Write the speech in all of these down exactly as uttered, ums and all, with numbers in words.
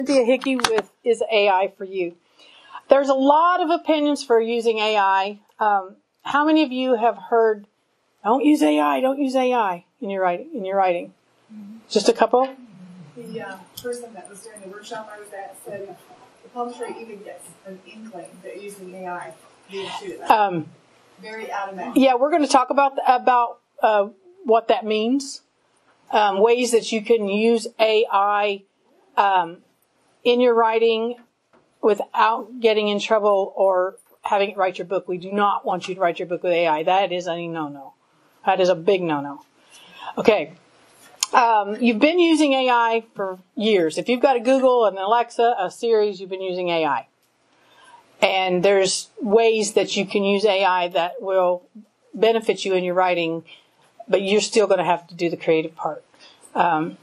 Cynthia Hickey with Is A I For You? There's a lot of opinions for using A I. Um, how many of you have heard, don't use A I, don't use A I in your writing? In your writing? Mm-hmm. Just a couple? The uh, person that was doing the workshop I was at said the publisher even gets an inkling that using A I to that. Um, Very adamant. Yeah, we're going to talk about about uh, what that means, um, ways that you can use A I um, in your writing without getting in trouble or having it write your book. We do not want you to write your book with A I. That is a no-no. That is a big no-no. Okay. Um, you've been using A I for years. If you've got a Google, an Alexa, a Siri, you've been using A I. And there's ways that you can use A I that will benefit you in your writing, but you're still going to have to do the creative part. Um,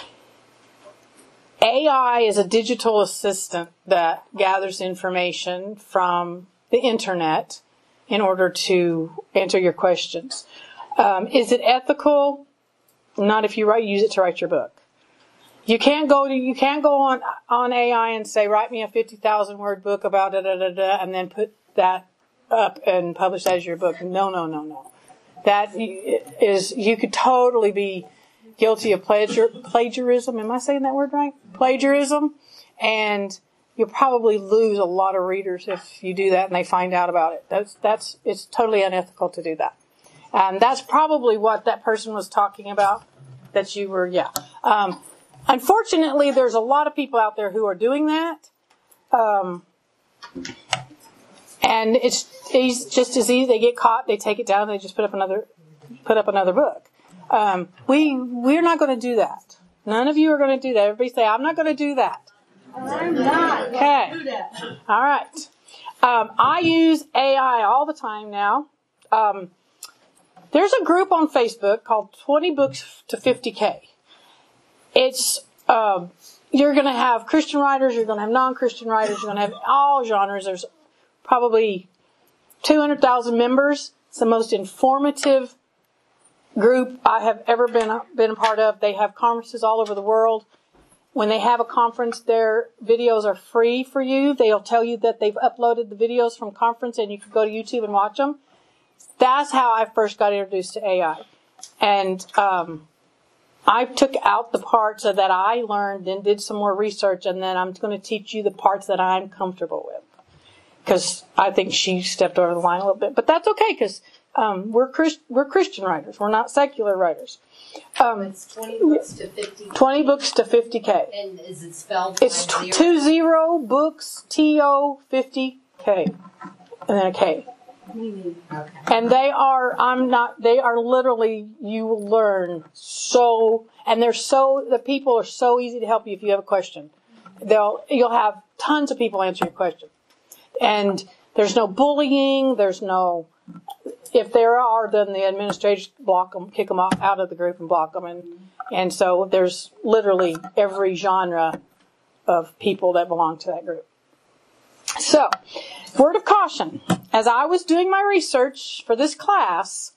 A I is a digital assistant that gathers information from the internet in order to answer your questions. Um, is it ethical? Not if you write, use it to write your book. You can't go to, you can't go on on A I and say, write me a fifty thousand word book about da da da da, and then put that up and publish that as your book. No, no, no, no. That is, you could totally be guilty of plagiar, plagiarism. Am I saying that word right? Plagiarism. And you'll probably lose a lot of readers if you do that and they find out about it. That's, that's, it's totally unethical to do that. And that's probably what that person was talking about, that you were, yeah. Um, unfortunately, there's a lot of people out there who are doing that. Um, and it's, it's just as easy. They get caught, they take it down, they just put up another, put up another book. Um, we, we're not going to do that. None of you are going to do that. Everybody say, I'm not going to do that. I'm not. Okay. All right. Um, I use A I all the time now. Um, there's a group on Facebook called twenty books to fifty K. It's, um, you're going to have Christian writers, you're going to have non-Christian writers, you're going to have all genres. There's probably two hundred thousand members. It's the most informative group I have ever been been a part of. They have conferences all over the world. When they have a conference, their videos are free for you. They'll tell you that they've uploaded the videos from conference and you can go to YouTube and watch them. That's how I first got introduced to A I. And um, I took out the parts that I learned, then did some more research, and then I'm going to teach you the parts that I'm comfortable with. Because I think she stepped over the line a little bit. But that's okay, because um, we're, Christ- we're Christian writers. We're not secular writers. Um, it's twenty books to fifty K. twenty books to fifty K. And is it spelled? It's t- two zero books, T O fifty K. And then a K. Okay. And they are, I'm not, they are literally, you will learn so, and they're so, the people are so easy to help you if you have a question. They'll, you'll have tons of people answer your question. And there's no bullying, there's no, if there are, then the administrators block them, kick them off, out of the group and block them. And, and so there's literally every genre of people that belong to that group. So, word of caution. As I was doing my research for this class,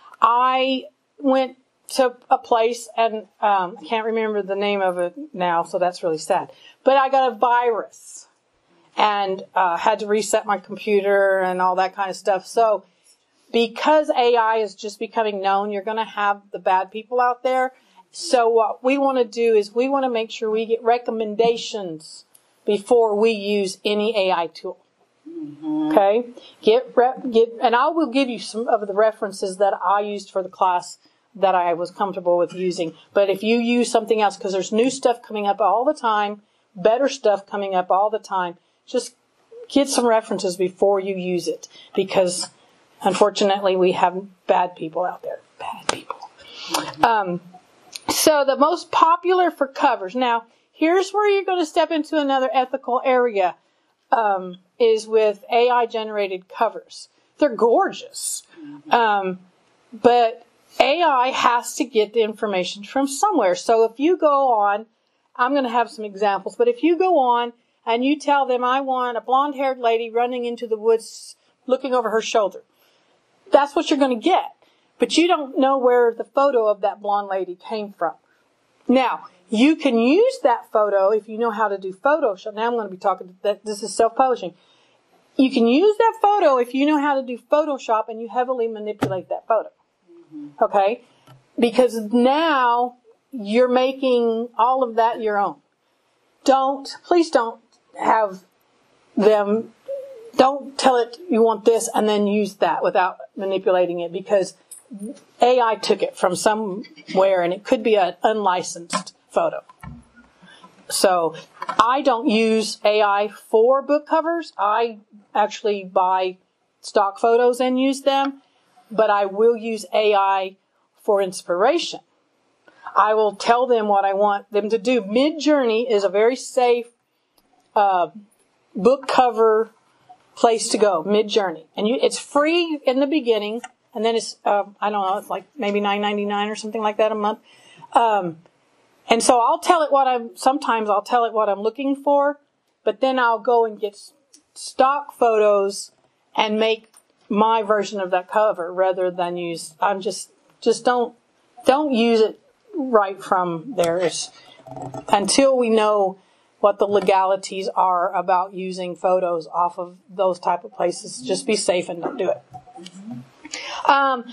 I went to a place, and um, I can't remember the name of it now, so that's really sad. But I got a virus and uh, had to reset my computer and all that kind of stuff. So, because A I is just becoming known, you're going to have the bad people out there. So what we want to do is we want to make sure we get recommendations before we use any A I tool. Mm-hmm. Okay? Get rep, get, and I will give you some of the references that I used for the class that I was comfortable with using. But if you use something else, because there's new stuff coming up all the time, better stuff coming up all the time, just get some references before you use it. Because unfortunately, we have bad people out there. Bad people. Um, so the most popular for covers. Now, here's where you're going to step into another ethical area, um, is with A I-generated covers. They're gorgeous. Um, but A I has to get the information from somewhere. So if you go on, I'm going to have some examples, but if you go on and you tell them, I want a blonde-haired lady running into the woods looking over her shoulder, that's what you're going to get. But you don't know where the photo of that blonde lady came from. Now, You can use that photo if you know how to do Photoshop. Now I'm going to be talking, that this is self-publishing. You can use that photo if you know how to do Photoshop and you heavily manipulate that photo. Mm-hmm. Okay? Because now you're making all of that your own. Don't, please don't have them, don't tell it you want this and then use that without manipulating it, because A I took it from somewhere and it could be an unlicensed photo. So I don't use A I for book covers. I actually buy stock photos and use them, but I will use A I for inspiration. I will tell them what I want them to do. Midjourney is a very safe uh, book cover place to go. Midjourney, and you, it's free in the beginning, and then it's uh, I don't know, it's like maybe nine ninety-nine or something like that a month. Um, and so I'll tell it what I'm. Sometimes I'll tell it what I'm looking for, but then I'll go and get stock photos and make my version of that cover rather than use. I'm just just don't don't use it right from there. It's, until we know what the legalities are about using photos off of those type of places, just be safe and don't do it. Um,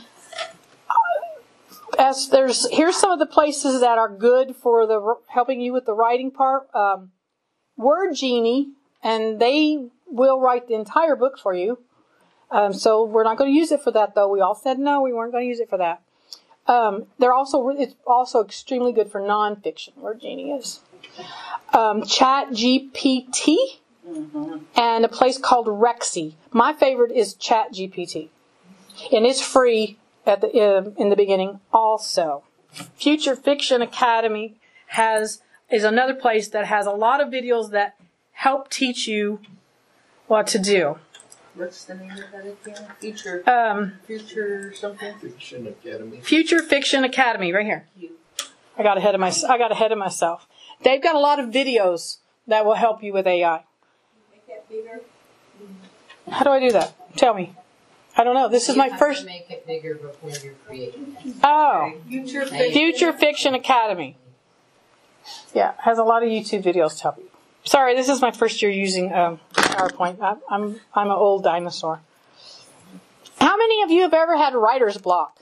as there's here's some of the places that are good for the helping you with the writing part. Um, Word Genie, and they will write the entire book for you. Um, so we're not going to use it for that, though. We all said no, we weren't going to use it for that. Um, they're also it's also extremely good for nonfiction. Word Genie is. Um, Chat G P T mm-hmm. and a place called Rexy. My favorite is Chat G P T, and it's free at the uh, in the beginning. Also, Future Fiction Academy has is another place that has a lot of videos that help teach you what to do. What's the name of that again? Future, um, future something. Fiction Academy. Future Fiction Academy, right here. I got ahead of my I got ahead of myself. They've got a lot of videos that will help you with A I. Make that bigger. How do I do that? Tell me. I don't know. This is You my have first. to make it bigger before you're creating it. Oh, Future Future Fiction Academy. Yeah, has a lot of YouTube videos to help you. Sorry, this is my first year using um, PowerPoint. I, I'm I'm an old dinosaur. How many of you have ever had writer's block?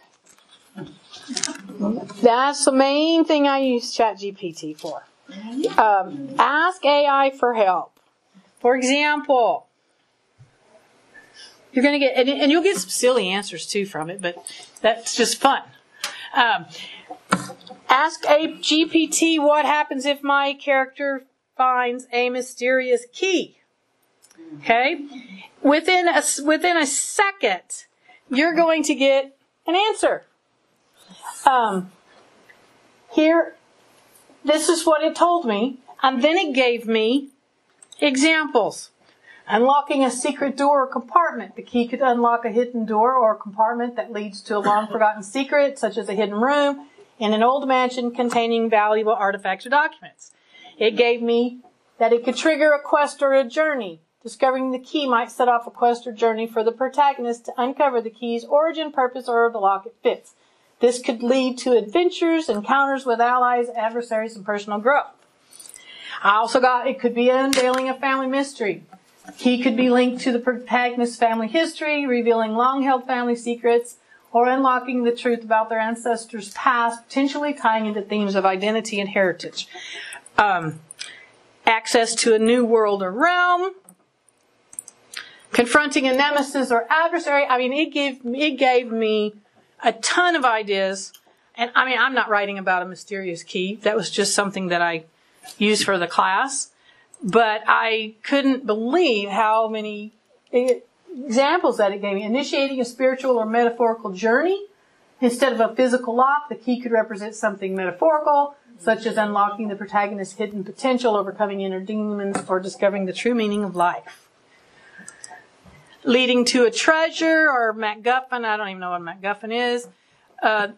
That's the main thing I use ChatGPT for. Um, ask A I for help. For example, you're going to get, and, and you'll get some silly answers too from it, but that's just fun. Um, ask a G P T what happens if my character finds a mysterious key. Okay? Within a, within a second, you're going to get an answer. Um, here, this is what it told me, and then it gave me examples. Unlocking a secret door or compartment. The key could unlock a hidden door or compartment that leads to a long-forgotten secret, such as a hidden room in an old mansion containing valuable artifacts or documents. It gave me that it could trigger a quest or a journey. Discovering the key might set off a quest or journey for the protagonist to uncover the key's origin, purpose, or the lock it fits. This could lead to adventures, encounters with allies, adversaries, and personal growth. I also got, it could be unveiling a family mystery. The key could be linked to the protagonist's family history, revealing long-held family secrets, or unlocking the truth about their ancestors' past, potentially tying into themes of identity and heritage. Um, access to a new world or realm. Confronting a nemesis or adversary. I mean, it gave, it gave me a ton of ideas. And I mean, I'm not writing about a mysterious key. That was just something that I used for the class. But I couldn't believe how many examples that it gave me. Initiating a spiritual or metaphorical journey. Instead of a physical lock, the key could represent something metaphorical, such as unlocking the protagonist's hidden potential, overcoming inner demons, or discovering the true meaning of life. Leading to a treasure or MacGuffin. I don't even know what MacGuffin is. Uh,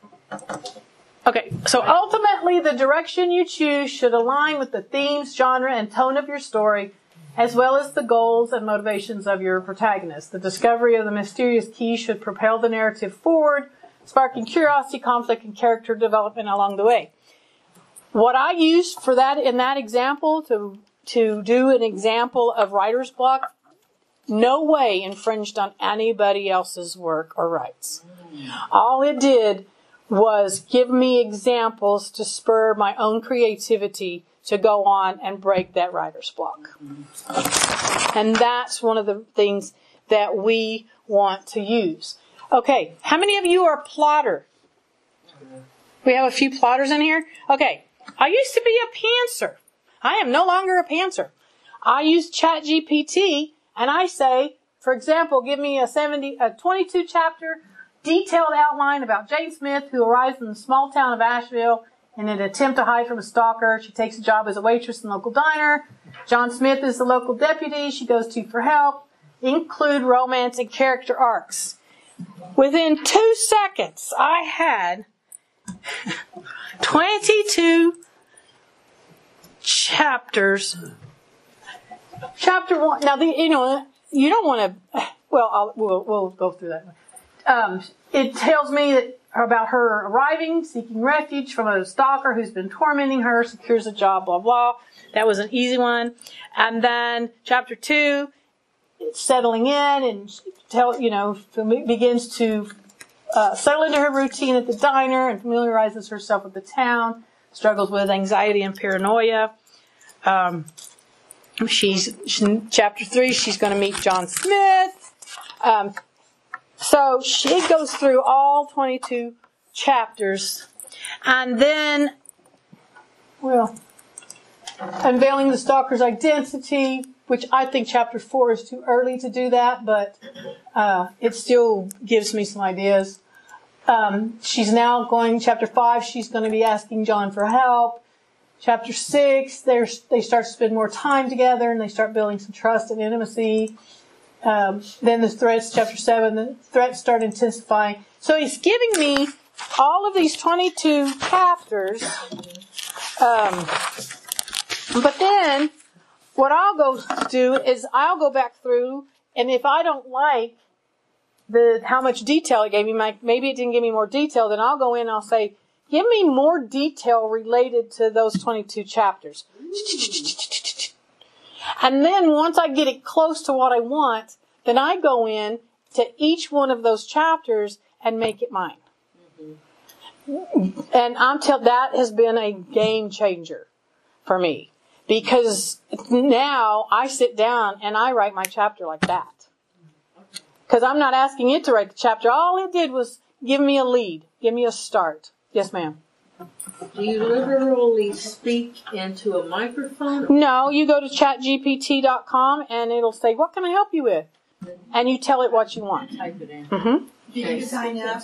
okay, so ultimately the direction you choose should align with the themes, genre, and tone of your story, as well as the goals and motivations of your protagonist. The discovery of the mysterious key should propel the narrative forward, sparking curiosity, conflict, and character development along the way. what I used for that in that example to to do an example of writer's block, no way infringed on anybody else's work or rights. All it did was give me examples to spur my own creativity to go on and break that writer's block. And that's one of the things that we want to use. Okay, how many of you are a plotter? We have a few plotters in here. Okay, I used to be a pantser. I am no longer a pantser. I use ChatGPT and I say, for example, give me a seventy, a twenty-two chapter detailed outline about Jane Smith, who arrives in the small town of Asheville in an attempt to hide from a stalker. She takes a job as a waitress in the local diner. John Smith is the local deputy she goes to for help. Include romance and character arcs. Within two seconds, I had twenty-two chapters. Chapter one. Now, the, you know, you don't want to. Well, I'll, we'll we'll go through that. Um, it tells me that about her arriving, seeking refuge from a stalker who's been tormenting her, secures a job, blah blah. That was an easy one. And then chapter two, it's settling in and tell you know begins to uh, settle into her routine at the diner and familiarizes herself with the town. Struggles with anxiety and paranoia. Um, she's she, chapter three. She's going to meet John Smith. Um, so she goes through all twenty-two chapters, and then, well, unveiling the stalker's identity, which I think chapter four is too early to do that, but uh, it still gives me some ideas. Um, she's now going, chapter five, she's going to be asking John for help. Chapter six, they start to spend more time together and they start building some trust and intimacy. Um, then the threats, chapter seven, the threats start intensifying. So he's giving me all of these twenty-two chapters. Um, but then what I'll go do is I'll go back through, and if I don't like the how much detail it gave me, maybe it didn't give me more detail, then I'll go in and I'll say, give me more detail related to those twenty-two chapters. And then once I get it close to what I want, then I go in to each one of those chapters and make it mine. Mm-hmm. And I'm tell that has been a game changer for me, because now I sit down and I write my chapter like that. Because I'm not asking it to write the chapter. All it did was give me a lead, give me a start. Yes, ma'am. Do you literally speak into a microphone? No, you go to chat G P T dot com and it'll say, what can I help you with? And you tell it what you want. Type it in. Mm-hmm. Do you sign up?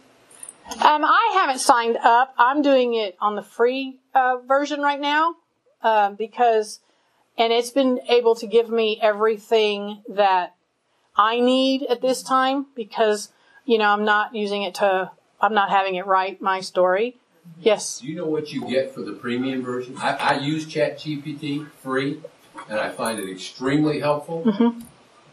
Um, I haven't signed up. I'm doing it on the free uh, version right now uh, because, and it's been able to give me everything that I need at this time because, you know, I'm not using it to, I'm not having it write my story. Yes. Do you know what you get for the premium version? I, I use ChatGPT free, and I find it extremely helpful. Mm-hmm.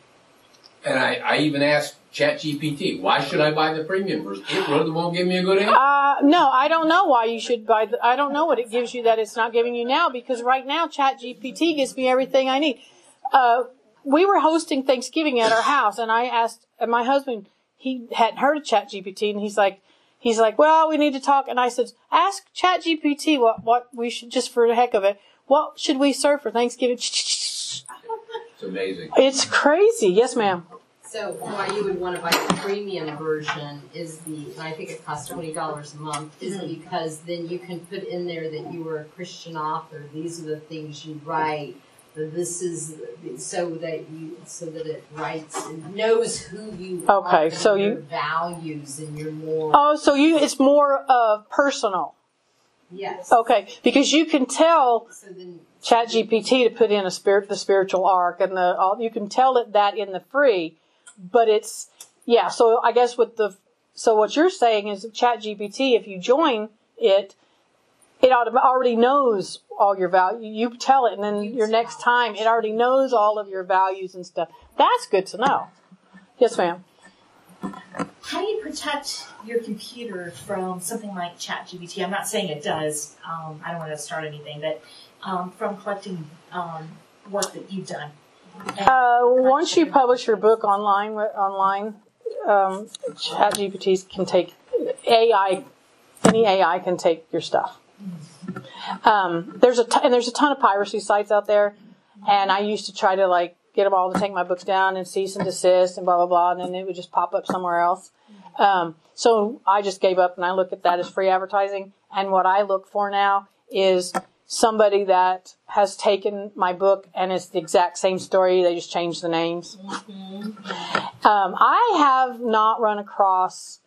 And I, I even asked ChatGPT, why should I buy the premium version? It really won't give me a good answer. Uh, no, I don't know why you should buy the, I don't know what it gives you that it's not giving you now, because right now ChatGPT gives me everything I need. Uh, we were hosting Thanksgiving at our house, and I asked, and my husband, he hadn't heard of ChatGPT, and he's like, He's like, well, we need to talk. And I said, ask ChatGPT what, what we should, just for the heck of it, what should we serve for Thanksgiving? It's amazing. It's crazy. Yes, ma'am. So why you would want to buy the premium version is the, and I think it costs twenty dollars a month, is mm-hmm. because then you can put in there that you were a Christian author. These are the things you write. This is so that you, so that it writes and knows who you are. Okay, so your you values and your more. Oh, so you it's more uh, personal. Yes. Okay, because you can tell so then, ChatGPT to put in a spirit, the spiritual arc, and the all, you can tell it that in the free, but it's yeah. So I guess with the so what you're saying is ChatGPT, if you join it, it already knows all your value. You tell it, and then your next time, it already knows all of your values and stuff. That's good to know. Yes, ma'am. how do you protect your computer from something like ChatGPT? I'm not saying it does. Um, I don't want to start anything, but um, from collecting um, work that you've done. Uh, once you publish your book online, online, um, ChatGPT can take A I. Any A I can take your stuff. Um, there's a t- and there's a ton of piracy sites out there, and I used to try to like get them all to take my books down and cease and desist and blah blah blah, and then it would just pop up somewhere else. Um, so I just gave up, and I look at that as free advertising. And what I look for now is somebody that has taken my book and it's the exact same story. They just changed the names. Mm-hmm. Um, I have not run across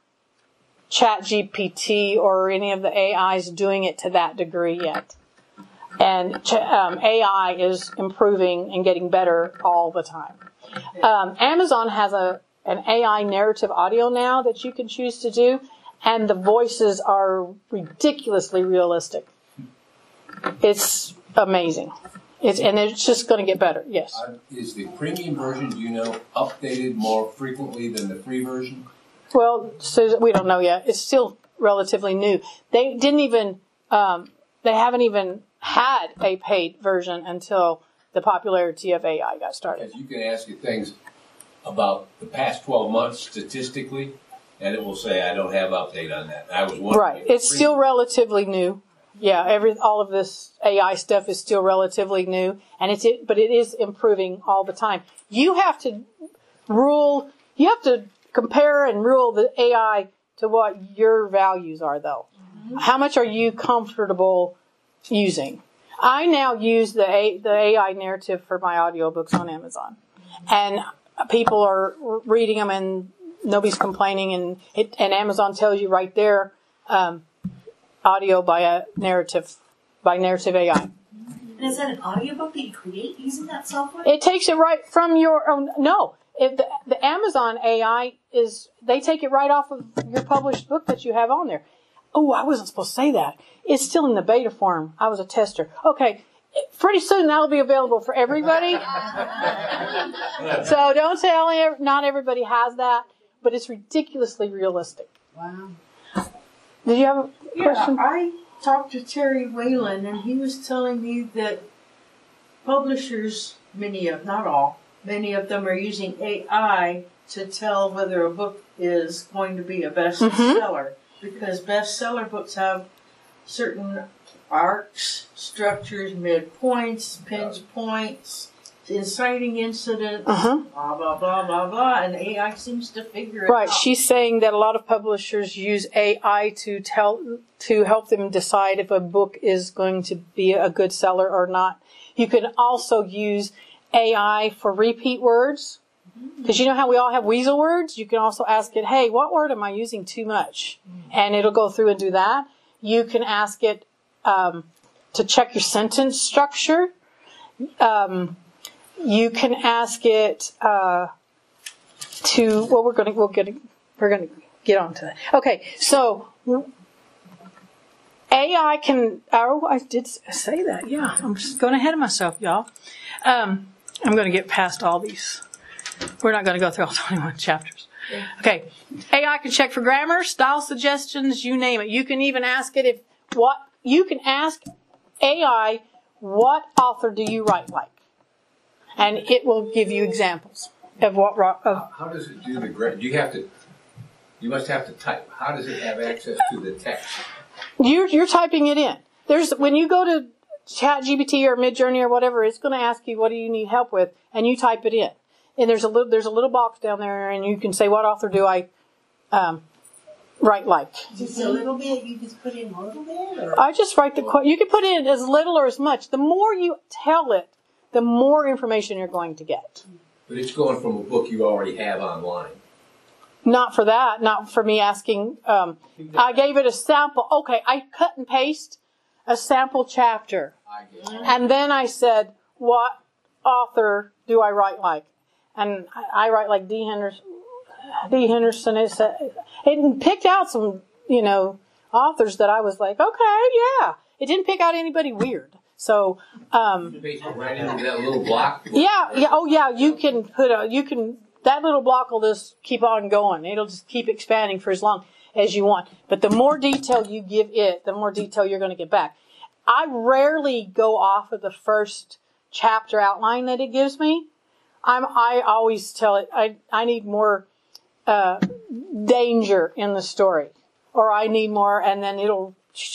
ChatGPT or any of the A Is doing it to that degree yet. And um, A I is improving and getting better all the time. Um, Amazon has a an A I narrative audio now that you can choose to do, and the voices are ridiculously realistic. It's amazing. It's, and it's just going to get better, yes. Uh, is the premium version, do you know, updated more frequently than the free version? Well, so we don't know yet. It's still relatively new. They didn't even, um, they haven't even had a paid version until the popularity of A I got started. Because you can ask it things about the past twelve months statistically, and it will say, I don't have update on that. I was wondering. Right. It's still relatively new. Yeah, every all of this A I stuff is still relatively new, and it's it, but it is improving all the time. You have to rule, you have to compare and rule the A I to what your values are, though. Mm-hmm. How much are you comfortable using? I now use the A, the A I narrative for my audiobooks on Amazon, and people are reading them, and nobody's complaining, and it, and Amazon tells you right there, um, audio by a narrative, by narrative A I. And is that an audiobook that you create using that software? It takes it right from your own. No, if the, the Amazon A I is, they take it right off of your published book that you have on there. Oh, I wasn't supposed to say that. It's still in the beta form. I was a tester. Okay, pretty soon that'll be available for everybody. So don't tell, not everybody has that, but it's ridiculously realistic. Wow. Did you have a question? Yeah, I talked to Terry Whalen, and he was telling me that publishers, many of, not all, many of them are using A I to tell whether a book is going to be a bestseller. Mm-hmm. Because bestseller books have certain arcs, structures, midpoints, pinch points, inciting incidents, uh-huh. blah, blah, blah, blah, blah, and A I seems to figure it right. out. Right. She's saying that a lot of publishers use A I to tell, to help them decide if a book is going to be a good seller or not. You can also use A I for repeat words. Because you know how we all have weasel words? You can also ask it, hey, what word am I using too much? And it'll go through and do that. You can ask it um, to check your sentence structure. Um, you can ask it uh, to, well, we're going to, we'll get, we're going to get on to that. Okay, so A I can, oh, I did say that, yeah. I'm just going ahead of myself, y'all. Um, I'm going to get past all these. We're not going to go through all twenty-one chapters. Okay. A I can check for grammar, style suggestions, you name it. You can even ask it if what, you can ask A I, what author do you write like? And it will give you examples of what, of, how does it do the grammar? Do you have to, you must have to type. How does it have access to the text? You're, you're typing it in. There's, when you go to ChatGPT or Midjourney or whatever, it's going to ask you, what do you need help with? And you type it in. And there's a little, there's a little box down there, and you can say, what author do I um, write like? Just a little bit? You just put in a little bit? Or? I just write the, you can put in as little or as much. The more you tell it, the more information you're going to get. But it's going from a book you already have online. Not for that. Not for me asking. Um, I gave it a sample. Okay, I cut and paste a sample chapter. I get it. And then I said, what author do I write like? And I, I write like D. Henderson. D. Henderson. It, said, it picked out some, you know, authors that I was like, okay, yeah. It didn't pick out anybody weird. So, um, you paste it right into that little block. Yeah, yeah. Oh, yeah. You can put a. You can that little block will just keep on going. It'll just keep expanding for as long as you want. But the more detail you give it, the more detail you're going to get back. I rarely go off of the first chapter outline that it gives me. I'm, I always tell it, I, I need more uh, danger in the story. Or I need more, and then it'll,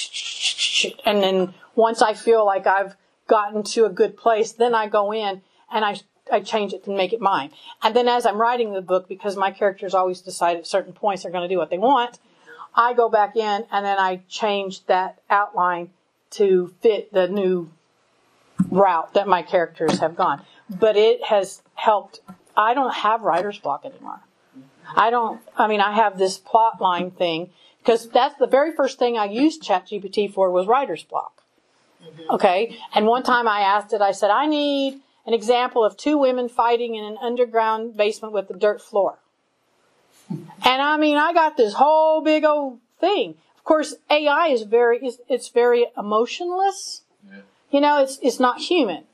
and then once I feel like I've gotten to a good place, then I go in and I I change it to make it mine. And then as I'm writing the book, because my characters always decide at certain points they're going to do what they want, I go back in and then I change that outline to fit the new route that my characters have gone. But it has helped. I don't have writer's block anymore. I don't, I mean, I have this plot line thing, because that's the very first thing I used ChatGPT for was writer's block. Okay? And one time I asked it, I said, I need an example of two women fighting in an underground basement with a dirt floor. And I mean, I got this whole big old thing. Of course, A I is very, it's, it's very emotionless. Yeah. You know, it's it's not human.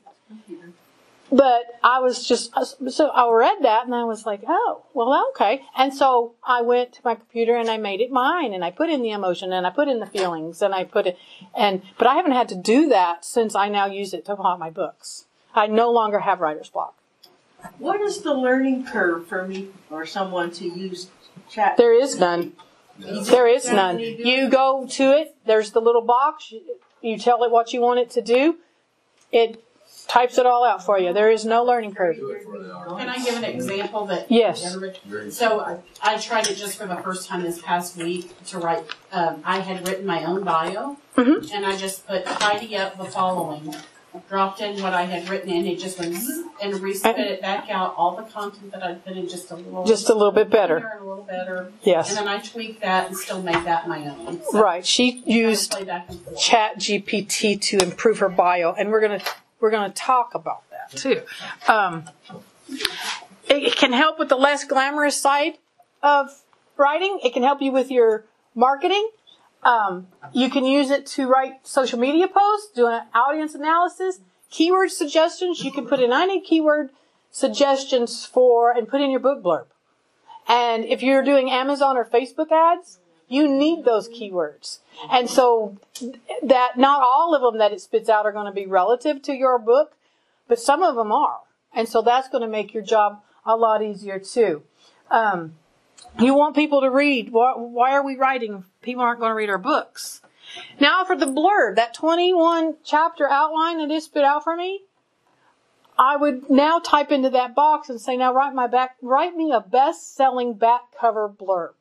But I was just, so I read that and I was like, oh, well, okay. And so I went to my computer and I made it mine and I put in the emotion and I put in the feelings and I put it, and, but I haven't had to do that since I now use it to plot my books. I no longer have writer's block. What is the learning curve for me or someone to use chat? There is none. No. There is none. You go to it, there's the little box, you tell it what you want it to do, it types it all out for you. There is no learning curve. Can I give an example that? Yes. So I, I tried it just for the first time this past week to write. Um, I had written my own bio, mm-hmm. and I just put tidy up the following. Dropped in what I had written in, it just went zzz, and respit it back out. All the content that I'd put in just a little, just a little bit better, and a little better. Yes. And then I tweaked that and still made that my own. So right. She used ChatGPT to improve her bio, and we're gonna we're gonna talk about that too. Um, it, it can help with the less glamorous side of writing. It can help you with your marketing. Um, you can use it to write social media posts, do an audience analysis, keyword suggestions. You can put in, I need keyword suggestions for, and put in your book blurb. And if you're doing Amazon or Facebook ads, you need those keywords. And so that not all of them that it spits out are going to be relative to your book, but some of them are. And so that's going to make your job a lot easier too. Um, You want people to read. Why, why are we writing? People aren't going to read our books. Now for the blurb, that twenty-one chapter outline that it spit out for me, I would now type into that box and say, now write my back, write me a best-selling back cover blurb.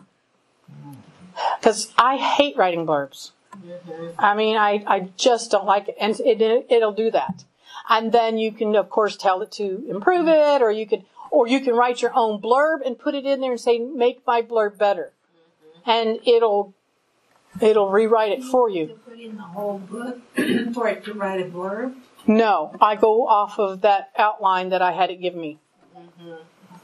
Because I hate writing blurbs. Mm-hmm. I mean, I, I just don't like it. And it, it, it'll do that. And then you can, of course, tell it to improve it, or you could... Or you can write your own blurb and put it in there and say, make my blurb better. Mm-hmm. And it'll it'll rewrite it for you. To put in the whole book for it to write a blurb? No, I go off of that outline that I had it give me. Mm-hmm.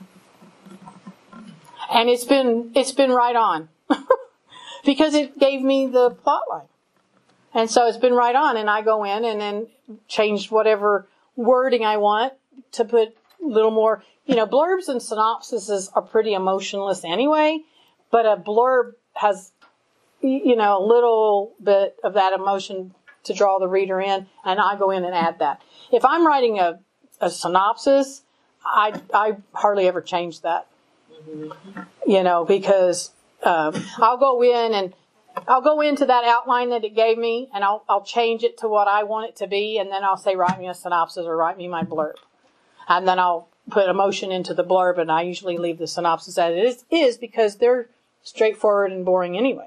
And it's been it's been right on. Because it gave me the plot line. And so it's been right on, and I go in and then change whatever wording I want to put a little more. You know, blurbs and synopsises are pretty emotionless anyway, but a blurb has, you know, a little bit of that emotion to draw the reader in, and I go in and add that. If I'm writing a, a synopsis, I, I hardly ever change that, mm-hmm. you know, because um, I'll go in and I'll go into that outline that it gave me, and I'll, I'll change it to what I want it to be, and then I'll say, write me a synopsis or write me my blurb. And then I'll put emotion into the blurb, and I usually leave the synopsis as it is, is because they're straightforward and boring anyway.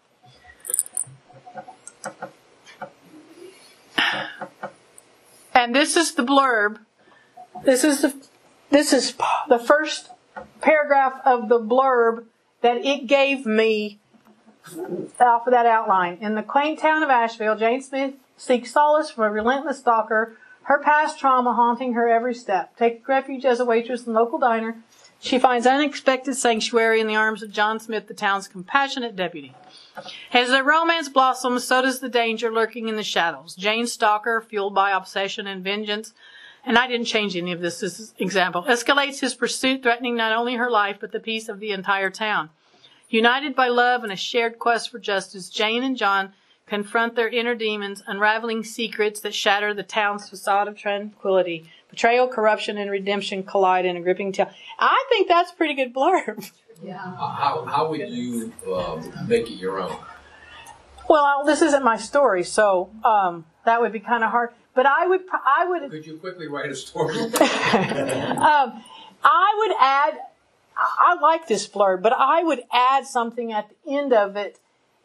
And this is the blurb. This is the this is the first paragraph of the blurb that it gave me off of that outline. In the quaint town of Asheville, Jane Smith seeks solace from a relentless stalker, her past trauma haunting her every step. Taking refuge as a waitress in a local diner, she finds unexpected sanctuary in the arms of John Smith, the town's compassionate deputy. As the romance blossoms, so does the danger lurking in the shadows. Jane Stalker, fueled by obsession and vengeance, and I didn't change any of this, this is example, escalates his pursuit, threatening not only her life, but the peace of the entire town. United by love and a shared quest for justice, Jane and John confront their inner demons, unraveling secrets that shatter the town's facade of tranquility. Betrayal, corruption, and redemption collide in a gripping tale. I think that's a pretty good blurb. Yeah. How, how would you um, make it your own? Well, this isn't my story, so um, that would be kind of hard. But I would, I would. Could you quickly write a story? um, I would add. I like this blurb, but I would add something at the end of it.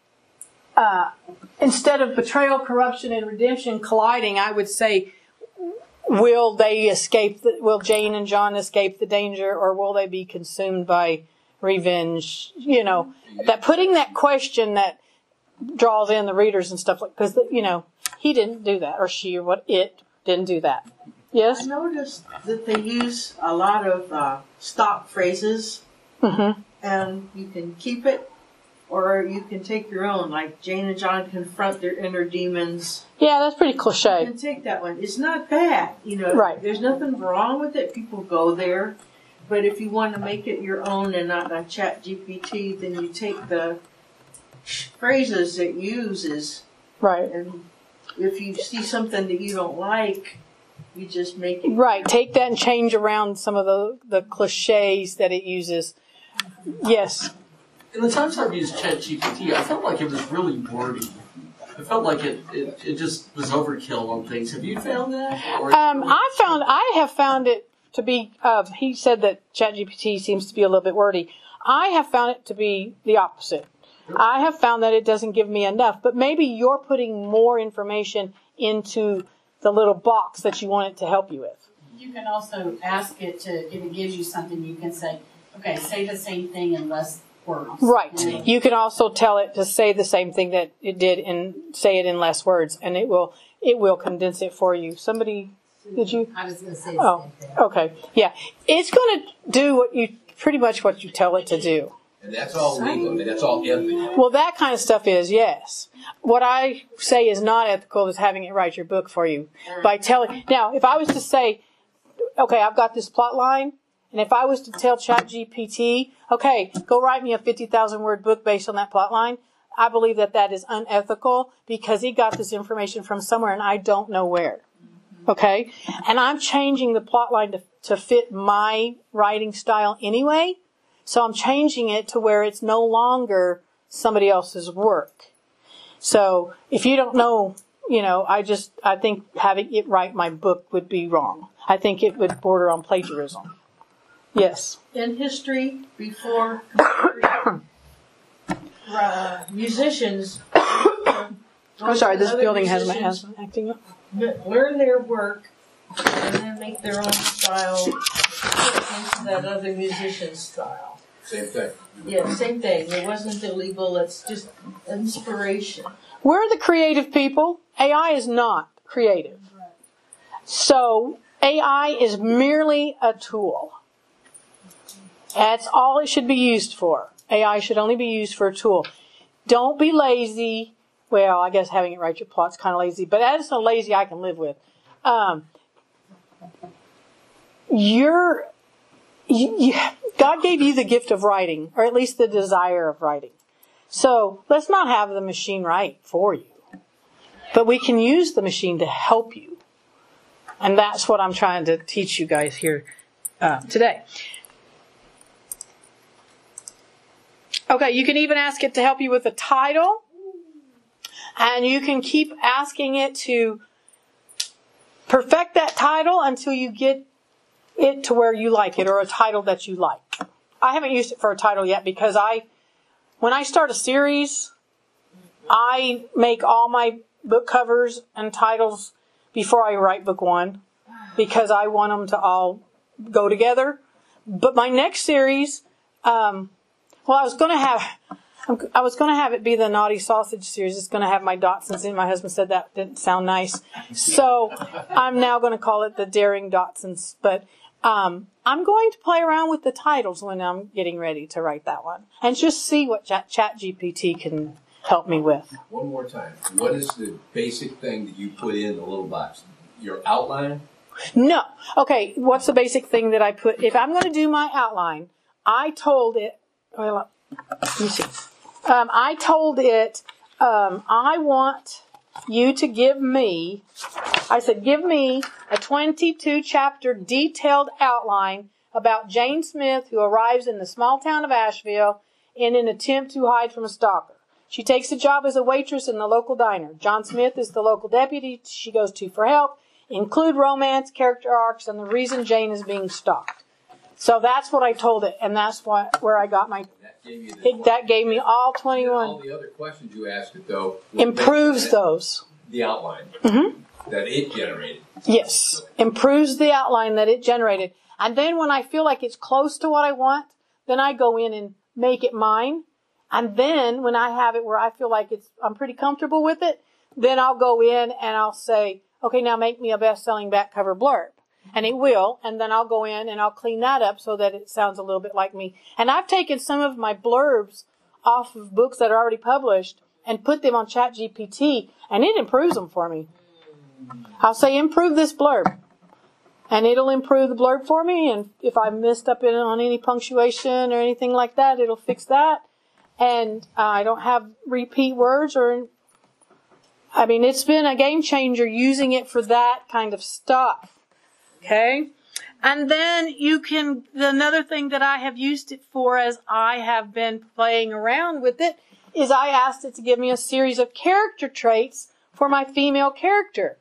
Uh, instead of betrayal, corruption, and redemption colliding, I would say, will they escape? The, will Jane and John escape the danger, or will they be consumed by revenge? You know, that putting that question that draws in the readers and stuff like, because you know he didn't do that, or she, or what it didn't do that. Yes, I noticed that they use a lot of uh, stock phrases, mm-hmm. and you can keep it, or you can take your own. Like Jane and John confront their inner demons. Yeah, that's pretty You cliche. can take that one. It's not bad, you know. Right. There's nothing wrong with it. People go there, but if you want to make it your own and not a Chat G P T, then you take the phrases it uses, Right. and if you see something that you don't like, you just make it. Right. Take that and change around some of the the cliches that it uses. Yes. In the times I've used ChatGPT, I felt like it was really wordy. I felt like it, it, it just was overkill on things. Have you found that? Or Um, I found I have found it to be. Uh, he said that ChatGPT seems to be a little bit wordy. I have found it to be the opposite. I have found that it doesn't give me enough. But maybe you're putting more information into the little box that you want it to help you with. You can also ask it to, if it gives you something, you can say, okay, say the same thing in less words. Right. You know? You can also tell it to say the same thing that it did and say it in less words, and it will it will condense it for you. Somebody, did you? I was going to say the Oh, same thing. okay. Yeah. It's going to do what you, pretty much what you tell it to do. And that's all legal. I mean, that's all ethical. Well, that kind of stuff is, yes. What I say is not ethical is having it write your book for you. By telling, now, if I was to say, okay, I've got this plot line, and if I was to tell ChatGPT, okay, go write me a fifty thousand word book based on that plot line, I believe that that is unethical because he got this information from somewhere and I don't know where. Okay? And I'm changing the plot line to, to fit my writing style anyway. So I'm changing it to where it's no longer somebody else's work. So if you don't know, you know, I just, I think having it write my book would be wrong. I think it would border on plagiarism. Yes. In history, before uh, musicians, I'm sorry, this other building has my musicians asthma acting up. learn their work and then make their own style into that other musician's style. Same thing. Yeah, same thing. It wasn't illegal. It's just inspiration. We're the creative people. A I is not creative. So A I is merely a tool. That's all it should be used for. A I should only be used for a tool. Don't be lazy. Well, I guess having it write your plot's kind of lazy, but that is so lazy I can live with. Um, you're, you, you, God gave you the gift of writing, or at least the desire of writing. So let's not have the machine write for you. But we can use the machine to help you. And that's what I'm trying to teach you guys here uh, today. Okay, you can even ask it to help you with the title. And you can keep asking it to perfect that title until you get it to where you like it, or a title that you like. I haven't used it for a title yet because I, when I start a series, I make all my book covers and titles before I write book one because I want them to all go together. But my next series, um, well, I was going to have, I was going to have it be the Naughty Sausage series. It's going to have my Dotsons in. My husband said that didn't sound nice, so I'm now going to call it the Daring Dotsons. But um, I'm going to play around with the titles when I'm getting ready to write that one, and just see what Chat G P T can help me with. One more time. What is the basic thing that you put in the little box? Your outline? No. Okay, what's the basic thing that I put? If I'm going to do my outline, I told it, well, let me see. Um, I told it, um, I want you to give me, I said, give me a twenty-two chapter detailed outline about Jane Smith, who arrives in the small town of Asheville in an attempt to hide from a stalker. She takes a job as a waitress in the local diner. John Smith is the local deputy she goes to for help. Include romance, character arcs, and the reason Jane is being stalked. So that's what I told it, and that's what, where I got my... That gave, you the it, that gave me all twenty-one. All the other questions you asked it, though... Improves those. The outline Mm-hmm. that it generated. Yes. Improves the outline that it generated. And then when I feel like it's close to what I want, then I go in and make it mine. And then when I have it where I feel like it's I'm pretty comfortable with it, then I'll go in and I'll say, okay, now make me a best-selling back cover blurb. And it will. And then I'll go in and I'll clean that up so that it sounds a little bit like me. And I've taken some of my blurbs off of books that are already published and put them on ChatGPT, and it improves them for me. I'll say, improve this blurb. And it'll improve the blurb for me. And if I messed up in, on any punctuation or anything like that, it'll fix that. And uh, I don't have repeat words or... I mean, it's been a game changer using it for that kind of stuff. Okay? And then you can... Another thing that I have used it for as I have been playing around with it is I asked it to give me a series of character traits for my female character.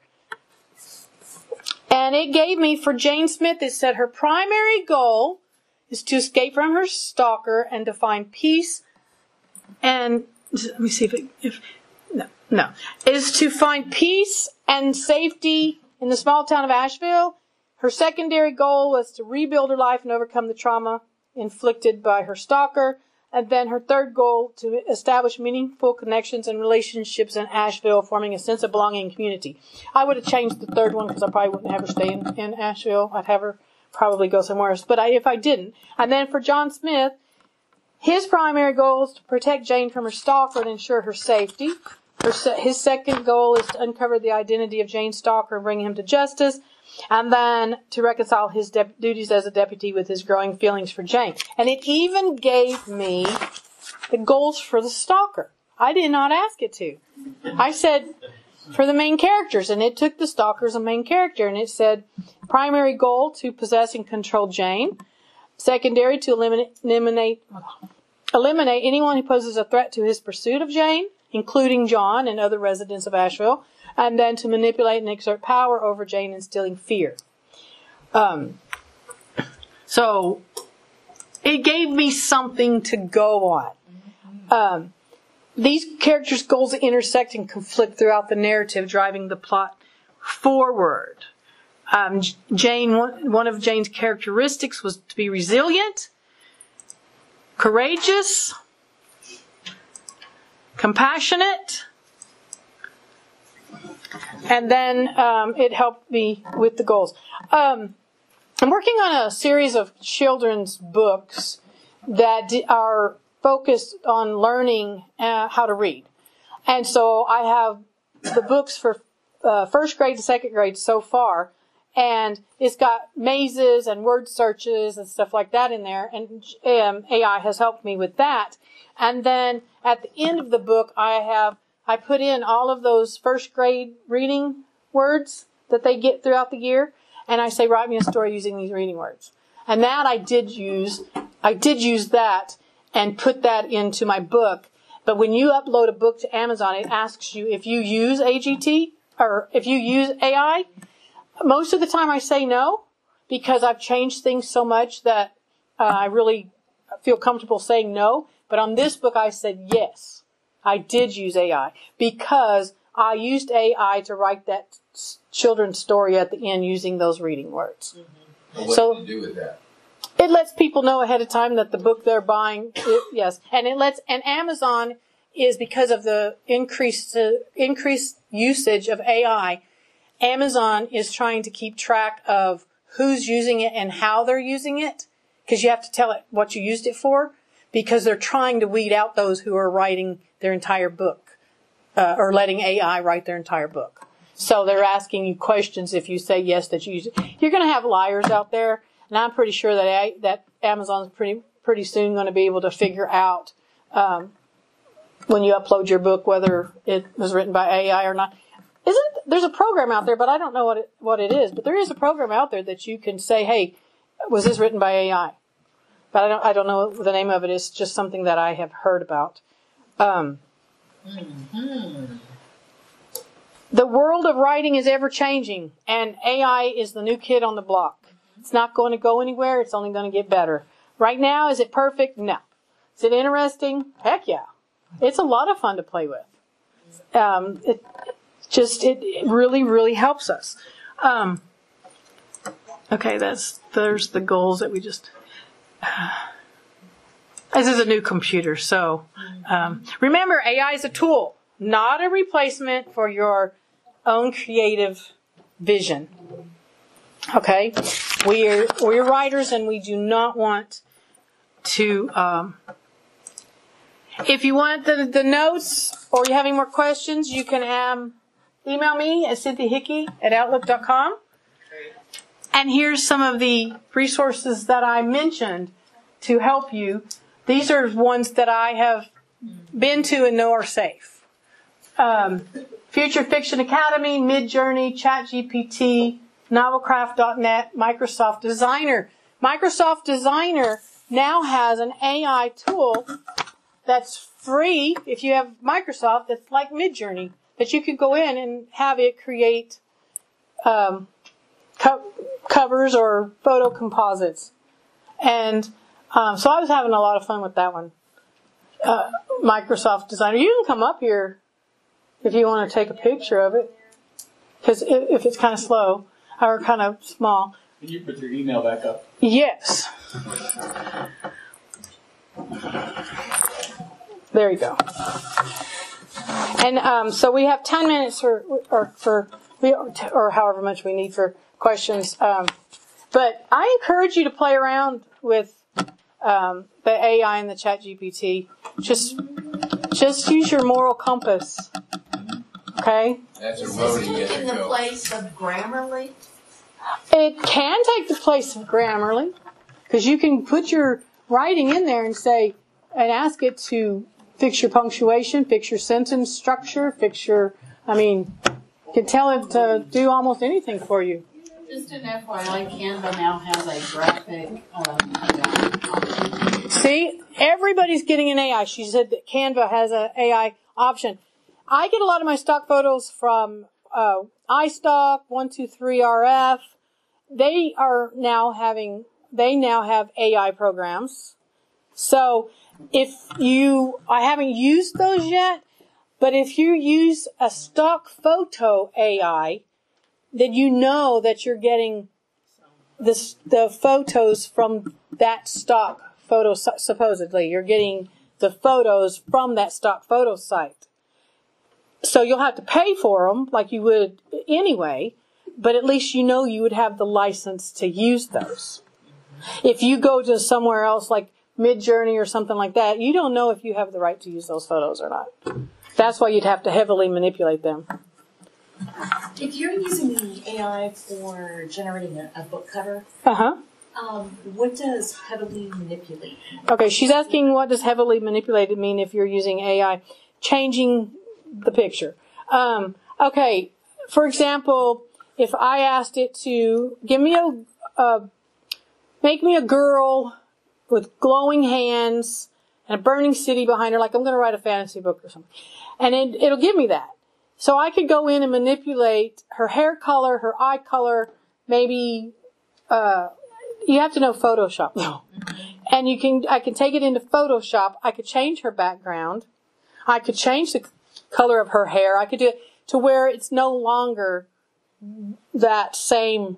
And it gave me, for Jane Smith, it said her primary goal is to escape from her stalker and to find peace and, let me see if it, if, no, no, is to find peace and safety in the small town of Asheville. Her secondary goal was to rebuild her life and overcome the trauma inflicted by her stalker. And then her third goal, to establish meaningful connections and relationships in Asheville, forming a sense of belonging and community. I would have changed the third one because I probably wouldn't have her stay in, in Asheville. I'd have her probably go somewhere else. But I, if I didn't. And then for John Smith, his primary goal is to protect Jane from her stalker and ensure her safety. Her, his second goal is to uncover the identity of Jane's stalker and bring him to justice. And then to reconcile his de- duties as a deputy with his growing feelings for Jane. And it even gave me the goals for the stalker. I did not ask it to. I said for the main characters, and it took the stalker as a main character. And it said primary goal to possess and control Jane. Secondary to eliminate, eliminate, eliminate anyone who poses a threat to his pursuit of Jane, including John and other residents of Asheville. And then to manipulate and exert power over Jane, instilling fear. Um, so, it gave me something to go on. Um, these characters' goals intersect and conflict throughout the narrative, driving the plot forward. Um, Jane, one, one of Jane's characteristics was to be resilient, courageous, compassionate, and then um, it helped me with the goals. Um, I'm working on a series of children's books that are focused on learning uh, how to read. And so I have the books for uh, first grade to second grade so far. And it's got mazes and word searches and stuff like that in there. And um, A I has helped me with that. And then at the end of the book, I have I put in all of those first grade reading words that they get throughout the year, and I say, write me a story using these reading words. And that I did use, I did use that and put that into my book. But when you upload a book to Amazon, it asks you if you use A G T or if you use A I. Most of the time I say no, because I've changed things so much that uh, I really feel comfortable saying no. But on this book, I said yes. I did use A I because I used A I to write that children's story at the end using those reading words. Mm-hmm. Well, what so, did you do with that? It lets people know ahead of time that the book they're buying, it, yes, and it lets, and Amazon is because of the increased uh, increased usage of A I. Amazon is trying to keep track of who's using it and how they're using it, because you have to tell it what you used it for, because they're trying to weed out those who are writing their entire book, uh, or letting A I write their entire book. So they're asking you questions if you say yes that you use it. You're going to have liars out there, and I'm pretty sure that I, that Amazon's pretty pretty soon going to be able to figure out um, when you upload your book whether it was written by A I or not. Isn't there's a program out there, but I don't know what it, what it is. But there is a program out there that you can say, "Hey, was this written by A I?" But I don't I don't know what the name of it is. Just something that I have heard about. Um, Mm-hmm. The world of writing is ever changing, and A I is the new kid on the block. It's not going to go anywhere. It's only going to get better. Right now, is it perfect? No. Is it interesting? Heck yeah. It's a lot of fun to play with. Um, it just, it, it really, really helps us. Um, okay, that's, there's the goals that we just, uh, this is a new computer, so, um, remember, A I is a tool, not a replacement for your own creative vision. Okay? We're, we're writers and we do not want to, um, if you want the, the notes or you have any more questions, you can um, email me at cynthia hickey at outlook dot com. And here's some of the resources that I mentioned to help you. These are ones that I have been to and know are safe. Um, Future Fiction Academy, Midjourney, ChatGPT, Novelcraft dot net, Microsoft Designer. Microsoft Designer now has an A I tool that's free if you have Microsoft, that's like Midjourney, that you could go in and have it create um, co- covers or photo composites. And um, so I was having a lot of fun with that one. Uh, Microsoft Designer. You can come up here if you want to take a picture of it, because if, if it's kind of slow or kind of small. Can you put your email back up? Yes. There you go. And um, so we have ten minutes for, or for, or however much we need for questions. Um, but I encourage you to play around with um, the A I and the ChatGPT. Just, just use your moral compass. Okay. That's a Is road this to get taking to the go. place of Grammarly? It can take the place of Grammarly, because you can put your writing in there and say, and ask it to fix your punctuation, fix your sentence structure, fix your, I mean, you can tell it to do almost anything for you. Just an F Y I, Canva now has a graphic um, See, everybody's getting an A I. She said that Canva has an A I option. I get a lot of my stock photos from uh, iStock, one two three R F. They are now having, they now have A I programs. So if you, I haven't used those yet, but if you use a stock photo A I, then you know that you're getting the, the photos from that stock photo, supposedly. You're getting the photos from that stock photo site. So you'll have to pay for them like you would anyway, but at least you know you would have the license to use those. If you go to somewhere else like Midjourney or something like that, you don't know if you have the right to use those photos or not. That's why you'd have to heavily manipulate them. If you're using the A I for generating a, a book cover, Uh-huh. um, what does heavily manipulate mean? Okay, she's asking what does heavily manipulated mean if you're using A I. Changing the picture. Um, okay, for example, if I asked it to give me a, uh, make me a girl with glowing hands and a burning city behind her, like I'm going to write a fantasy book or something, and it, it'll give me that. So I could go in and manipulate her hair color, her eye color, maybe, uh, you have to know Photoshop though. And you can, I can take it into Photoshop. I could change her background. I could change the color of her hair. I could do it to where it's no longer that same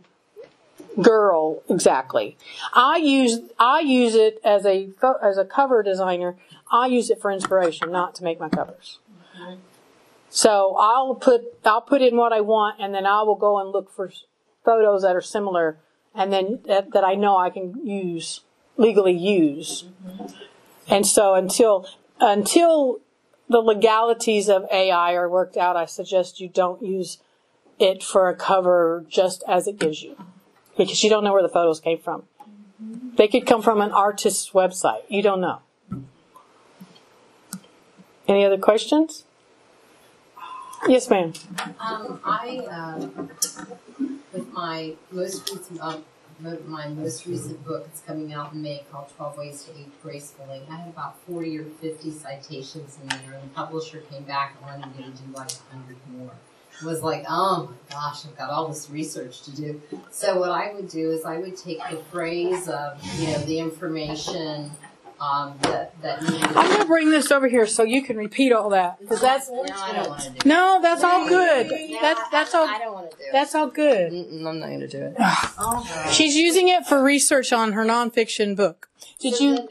girl exactly. I use I use it as a as a cover designer. I use it for inspiration, not to make my covers. Mm-hmm. So I'll put I'll put in what I want, and then I will go and look for photos that are similar, and then that, that I know I can use legally use. Mm-hmm. And so until until the legalities of A I are worked out, I suggest you don't use it for a cover just as it gives you, because you don't know where the photos came from. They could come from an artist's website. You don't know. Any other questions? Yes, ma'am. Um, I, uh, with my most recent, uh, my most recent book, it's coming out in May, called twelve Ways to Age Gracefully. I had about forty or fifty citations in there, and the publisher came back and wanted me to do like a hundred more. It was like, oh my gosh, I've got all this research to do. So what I would do is I would take the phrase of, you know, the information um, that that needed. I'm going to bring this over here so you can repeat all that, because that's No, I don't want to do it. no, that's all good. No, That's that's all. I don't want to do it. That's all good. Mm-mm, I'm not going to do it. She's using it for research on her nonfiction book. Did So you? then-